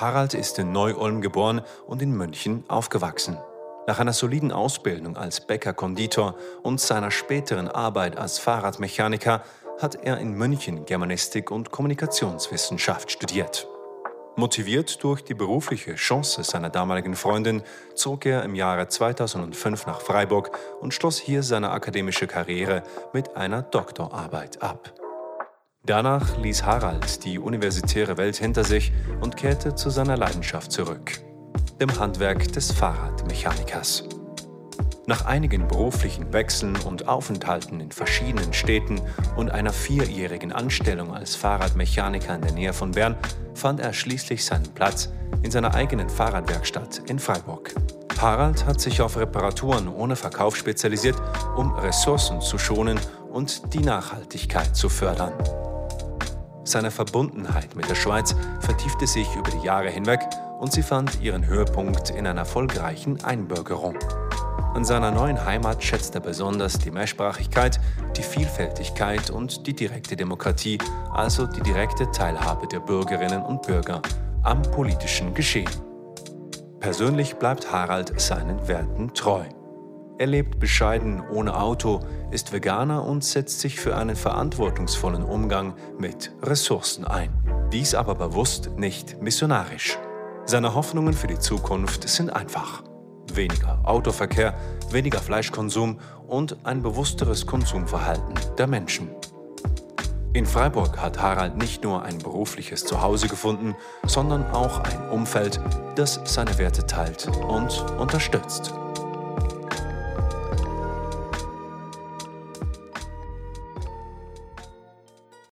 Harald ist in Neu-Ulm geboren und in München aufgewachsen. Nach einer soliden Ausbildung als Bäcker-Konditor und seiner späteren Arbeit als Fahrradmechaniker hat er in München Germanistik und Kommunikationswissenschaft studiert. Motiviert durch die berufliche Chance seiner damaligen Freundin zog er im Jahre 2005 nach Freiburg und schloss hier seine akademische Karriere mit einer Doktorarbeit ab. Danach ließ Harald die universitäre Welt hinter sich und kehrte zu seiner Leidenschaft zurück, dem Handwerk des Fahrradmechanikers. Nach einigen beruflichen Wechseln und Aufenthalten in verschiedenen Städten und einer 4-jährigen Anstellung als Fahrradmechaniker in der Nähe von Bern fand er schließlich seinen Platz in seiner eigenen Fahrradwerkstatt in Freiburg. Harald hat sich auf Reparaturen ohne Verkauf spezialisiert, um Ressourcen zu schonen und die Nachhaltigkeit zu fördern. Seine Verbundenheit mit der Schweiz vertiefte sich über die Jahre hinweg und sie fand ihren Höhepunkt in einer erfolgreichen Einbürgerung. An seiner neuen Heimat schätzt er besonders die Mehrsprachigkeit, die Vielfältigkeit und die direkte Demokratie, also die direkte Teilhabe der Bürgerinnen und Bürger am politischen Geschehen. Persönlich bleibt Harald seinen Werten treu. Er lebt bescheiden ohne Auto, ist Veganer und setzt sich für einen verantwortungsvollen Umgang mit Ressourcen ein. Dies aber bewusst, nicht missionarisch. Seine Hoffnungen für die Zukunft sind einfach: weniger Autoverkehr, weniger Fleischkonsum und ein bewussteres Konsumverhalten der Menschen. In Freiburg hat Harald nicht nur ein berufliches Zuhause gefunden, sondern auch ein Umfeld, das seine Werte teilt und unterstützt.